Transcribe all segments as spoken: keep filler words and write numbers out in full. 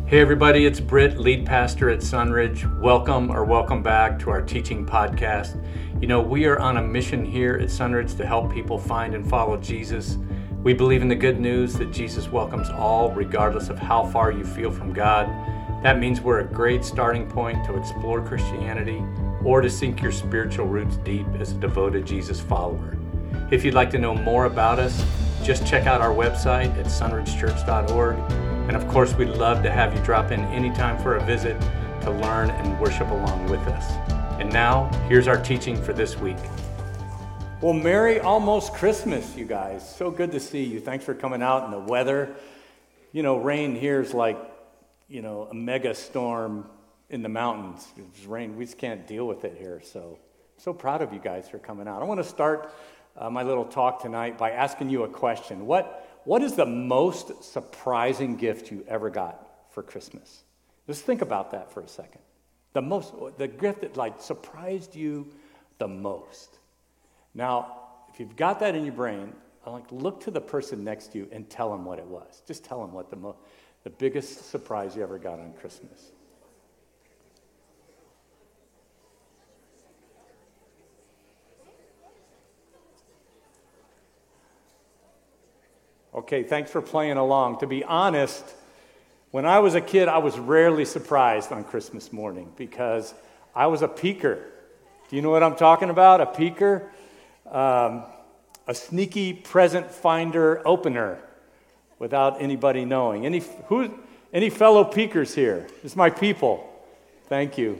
Hey everybody, it's Britt, lead pastor at Sunridge. Welcome or welcome back to our teaching podcast. You know, we are on a mission here at Sunridge to help people find and follow Jesus. We believe in the good news that Jesus welcomes all, regardless of how far you feel from God. That means we're a great starting point to explore Christianity or to sink your spiritual roots deep as a devoted Jesus follower. If you'd like to know more about us, just check out our website at sunridge church dot org. And of course, we'd love to have you drop in anytime for a visit to learn and worship along with us. And now, here's our teaching for this week. Well, Merry almost Christmas, you guys. So good to see you. Thanks for coming out in the weather. You know, rain here is like, you know, a mega storm in the mountains. It's rain. We just can't deal with it here. So, so proud of you guys for coming out. I want to start uh, my little talk tonight by asking you a question. What What is the most surprising gift you ever got for Christmas? Just think about that for a second. The most, the gift that like surprised you the most. Now, if you've got that in your brain, I like look to the person next to you and tell them what it was. Just tell them what the mo- the biggest surprise you ever got on Christmas. Okay, thanks for playing along. To be honest, when I was a kid, I was rarely surprised on Christmas morning because I was a peeker. Do you know what I'm talking about? A peeker? Um, a sneaky present finder opener without anybody knowing. Any who? Any fellow peekers here? This is my people. Thank you.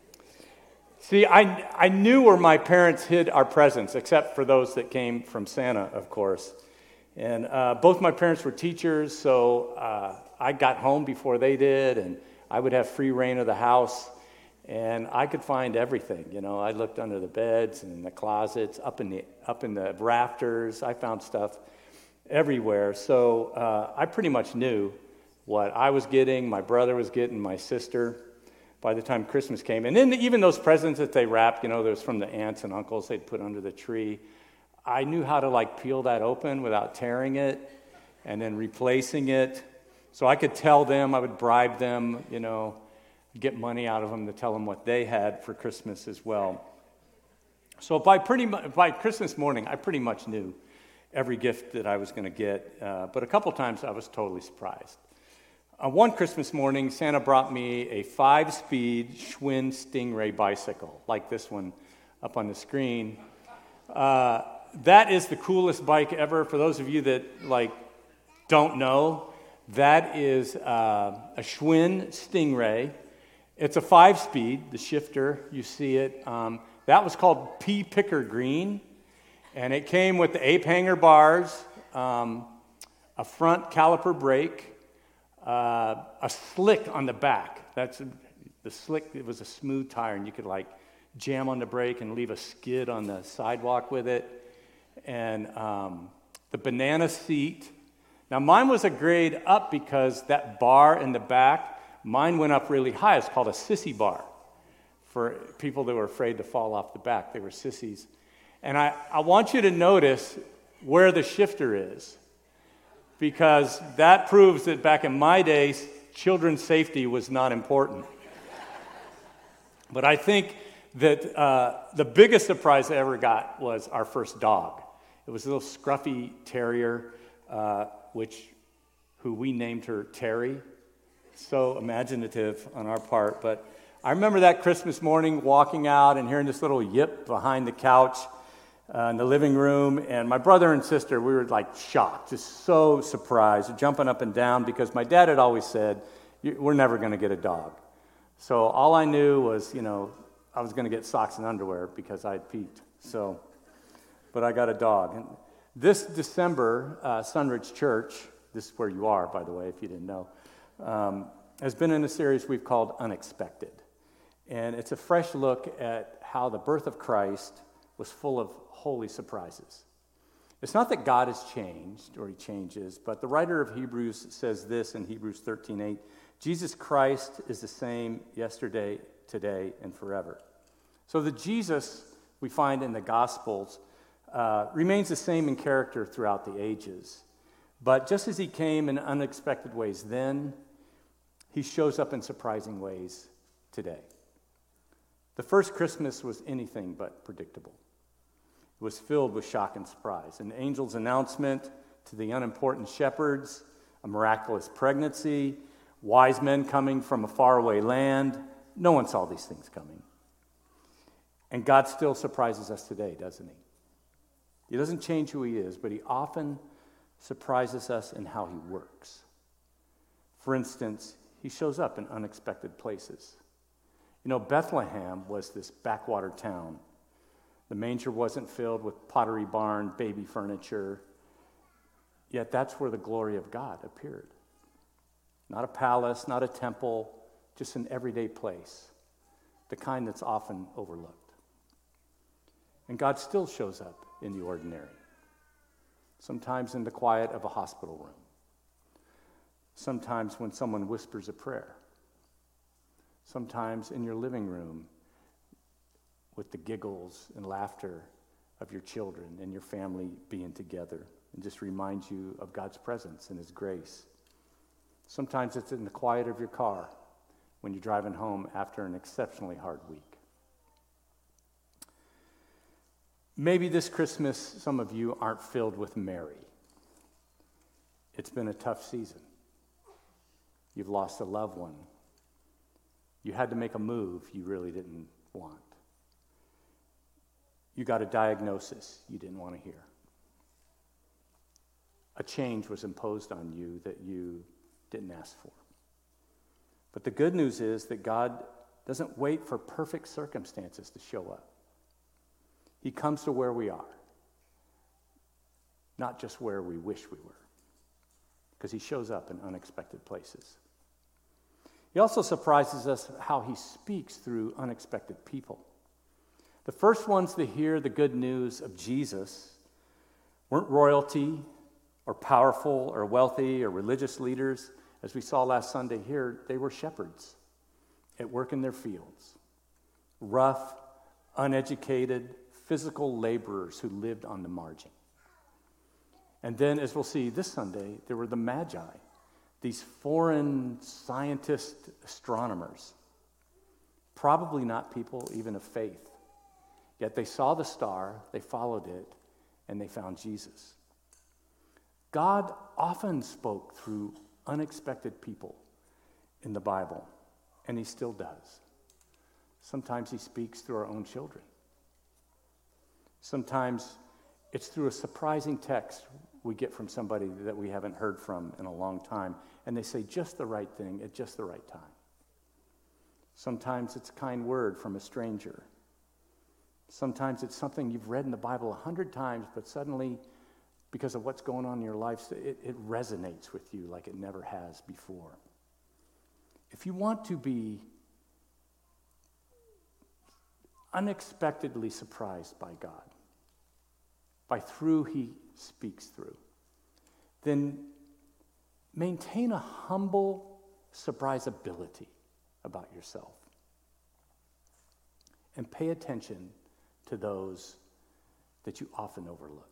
See, I, I knew where my parents hid our presents, except for those that came from Santa, of course. And uh, both my parents were teachers, so uh, I got home before they did, and I would have free reign of the house, and I could find everything. You know, I looked under the beds and in the closets, up in the up in the rafters. I found stuff everywhere. So uh, I pretty much knew what I was getting, my brother was getting, my sister. By the time Christmas came, and then even those presents that they wrapped, you know, there was from the aunts and uncles they'd put under the tree. I knew how to like peel that open without tearing it and then replacing it. So I could tell them, I would bribe them, you know, get money out of them to tell them what they had for Christmas as well. So by pretty much, by Christmas morning, I pretty much knew every gift that I was going to get. Uh, but a couple times I was totally surprised. Uh, one Christmas morning, Santa brought me a five-speed Schwinn Stingray bicycle, like this one up on the screen. Uh, That is the coolest bike ever. For those of you that like don't know, that is uh, a Schwinn Stingray. It's a five-speed, the shifter, you see it. Um, that was called P. Picker Green, and it came with the ape hanger bars, um, a front caliper brake, uh, a slick on the back. That's the slick. It was a smooth tire, and you could like jam on the brake and leave a skid on the sidewalk with it. And um, the banana seat. Now, mine was a grade up because that bar in the back, mine went up really high. It's called a sissy bar for people that were afraid to fall off the back. They were sissies. And I, I want you to notice where the shifter is, because that proves that back in my days, children's safety was not important. But I think that uh, the biggest surprise I ever got was our first dog. It was a little scruffy terrier, uh, which who we named her Terry. So imaginative on our part. But I remember that Christmas morning walking out and hearing this little yip behind the couch uh, in the living room. And my brother and sister, we were like shocked, just so surprised, jumping up and down because my dad had always said, we're never going to get a dog. So all I knew was, you know, I was going to get socks and underwear because I'd peeked. So, but I got a dog. And this December, uh, Sunridge Church, this is where you are, by the way, if you didn't know, um, has been in a series we've called Unexpected. And it's a fresh look at how the birth of Christ was full of holy surprises. It's not that God has changed or he changes, but the writer of Hebrews says this in Hebrews thirteen eight, Jesus Christ is the same yesterday, today, and forever. So the Jesus we find in the Gospels uh, remains the same in character throughout the ages. But just as he came in unexpected ways then, he shows up in surprising ways today. The first Christmas was anything but predictable. It was filled with shock and surprise. An angel's announcement to the unimportant shepherds, a miraculous pregnancy, wise men coming from a faraway land. No one saw these things coming. And God still surprises us today, doesn't he? He doesn't change who he is, but he often surprises us in how he works. For instance, he shows up in unexpected places. You know, Bethlehem was this backwater town. The manger wasn't filled with pottery barn, baby furniture. Yet that's where the glory of God appeared. Not a palace, not a temple, just an everyday place. The kind that's often overlooked. And God still shows up in the ordinary. Sometimes in the quiet of a hospital room. Sometimes when someone whispers a prayer. Sometimes in your living room with the giggles and laughter of your children and your family being together and just reminds you of God's presence and his grace. Sometimes it's in the quiet of your car when you're driving home after an exceptionally hard week. Maybe this Christmas, some of you aren't filled with Mary. It's been a tough season. You've lost a loved one. You had to make a move you really didn't want. You got a diagnosis you didn't want to hear. A change was imposed on you that you didn't ask for. But the good news is that God doesn't wait for perfect circumstances to show up. He comes to where we are, not just where we wish we were, because he shows up in unexpected places. He also surprises us how he speaks through unexpected people. The first ones to hear the good news of Jesus weren't royalty or powerful or wealthy or religious leaders. As we saw last Sunday here, they were shepherds at work in their fields. Rough, uneducated, physical laborers who lived on the margin. And then, as we'll see this Sunday, there were the Magi, these foreign scientist astronomers, probably not people even of faith. Yet they saw the star, they followed it, and they found Jesus. God often spoke through unexpected people in the Bible, and he still does. Sometimes he speaks through our own children. Sometimes it's through a surprising text we get from somebody that we haven't heard from in a long time, and they say just the right thing at just the right time. Sometimes it's a kind word from a stranger. Sometimes it's something you've read in the Bible a hundred times, but suddenly, because of what's going on in your life, it, it resonates with you like it never has before. If you want to be unexpectedly surprised by God, by through he speaks through, then maintain a humble surprisability about yourself. And pay attention to those that you often overlook.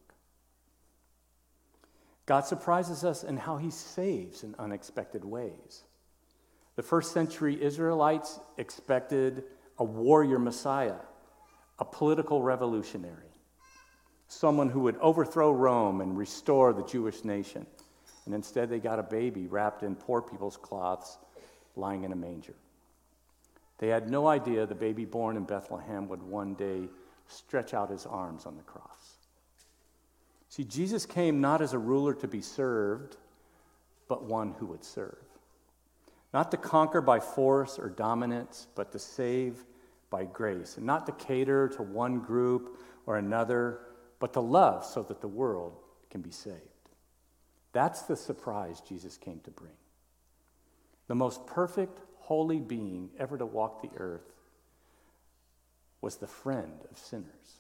God surprises us in how he saves in unexpected ways. The first century Israelites expected a warrior Messiah, a political revolutionary, someone who would overthrow Rome and restore the Jewish nation. And instead they got a baby wrapped in poor people's cloths, lying in a manger. They had no idea the baby born in Bethlehem would one day stretch out his arms on the cross. See, Jesus came not as a ruler to be served, but one who would serve. Not to conquer by force or dominance, but to save by grace. And not to cater to one group or another, but to love so that the world can be saved. That's the surprise Jesus came to bring. The most perfect, holy being ever to walk the earth was the friend of sinners.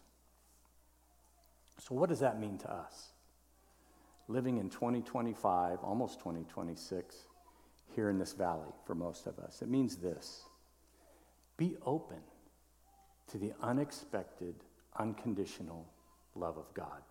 So what does that mean to us? Living in twenty twenty-five, almost twenty twenty-six, here in this valley for most of us. It means this: be open to the unexpected, unconditional love of God.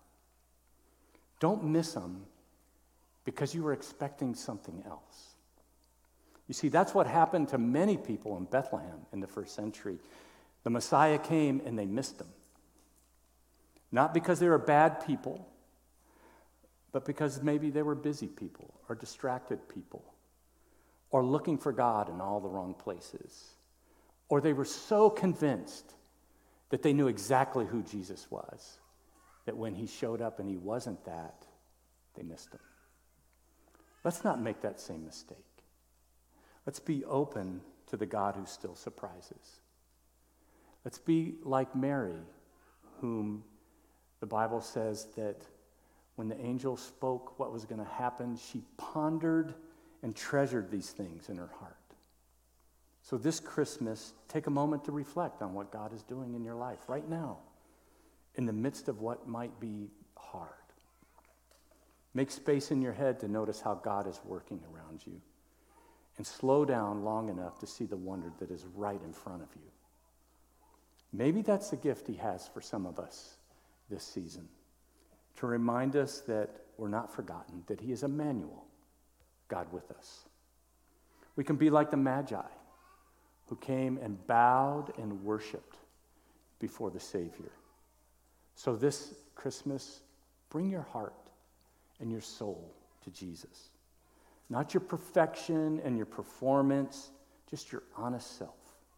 Don't miss them because you were expecting something else. You see, that's what happened to many people in Bethlehem in the first century. The Messiah came and they missed him. Not because they were bad people, but because maybe they were busy people or distracted people or looking for God in all the wrong places. Or they were so convinced that they knew exactly who Jesus was, that when he showed up and he wasn't that, they missed him. Let's not make that same mistake. Let's be open to the God who still surprises. Let's be like Mary, whom the Bible says that when the angel spoke what was going to happen, she pondered and treasured these things in her heart. So this Christmas, take a moment to reflect on what God is doing in your life right now, in the midst of what might be hard. Make space in your head to notice how God is working around you, and slow down long enough to see the wonder that is right in front of you. Maybe that's the gift he has for some of us this season, to remind us that we're not forgotten, that he is Emmanuel, God with us. We can be like the Magi who came and bowed and worshiped before the Savior. So this Christmas, bring your heart and your soul to Jesus. Not your perfection and your performance, just your honest self.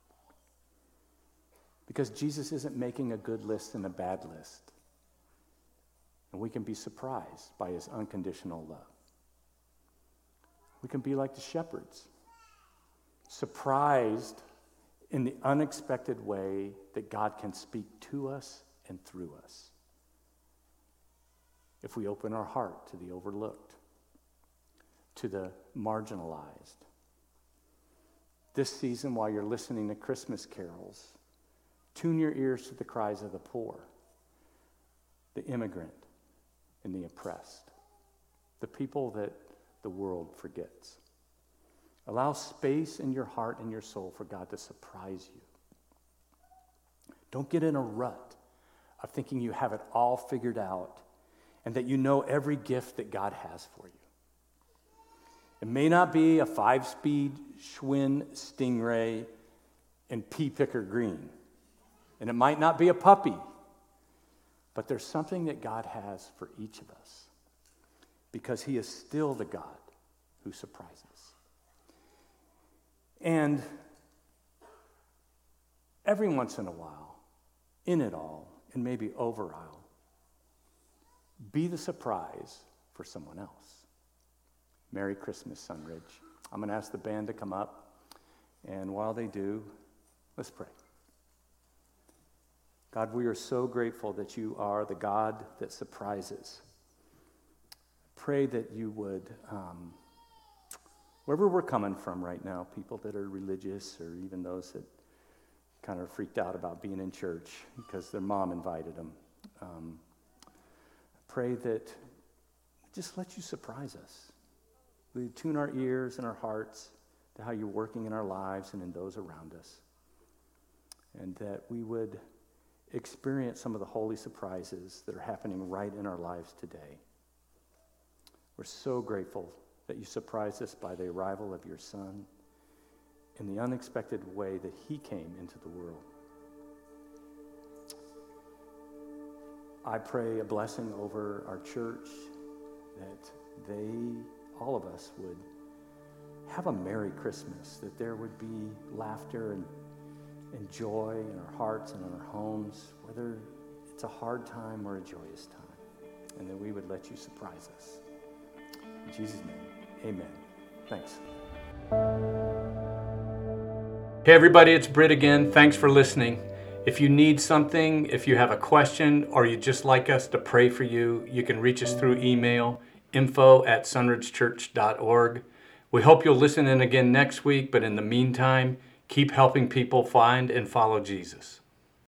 Because Jesus isn't making a good list and a bad list. And we can be surprised by his unconditional love. We can be like the shepherds, surprised in the unexpected way that God can speak to us and through us. If we open our heart to the overlooked, to the marginalized. This season, while you're listening to Christmas carols, tune your ears to the cries of the poor, the immigrant, and the oppressed, the people that the world forgets. Allow space in your heart and your soul for God to surprise you. Don't get in a rut of thinking you have it all figured out and that you know every gift that God has for you. It may not be a five-speed Schwinn Stingray in pea picker green, and it might not be a puppy, but there's something that God has for each of us, because he is still the God who surprises. And every once in a while, in it all, and maybe over all, be the surprise for someone else. Merry Christmas, Sunridge. I'm going to ask the band to come up, and while they do, let's pray. God, we are so grateful that you are the God that surprises. Pray that you would, um, wherever we're coming from right now, people that are religious or even those that kind of freaked out about being in church because their mom invited them, um, pray that just let you surprise us. We tune our ears and our hearts to how you're working in our lives and in those around us. And that we would experience some of the holy surprises that are happening right in our lives today. We're so grateful that you surprised us by the arrival of your Son in the unexpected way that he came into the world. I pray a blessing over our church, that they, all of us, would have a Merry Christmas, that there would be laughter and, and joy in our hearts and in our homes, whether it's a hard time or a joyous time, and that we would let you surprise us. In Jesus' name, amen. Thanks. Hey everybody, it's Britt again. Thanks for listening. If you need something, if you have a question, or you'd just like us to pray for you, you can reach us through email, info at sunridge church dot org. We hope you'll listen in again next week, but in the meantime, keep helping people find and follow Jesus.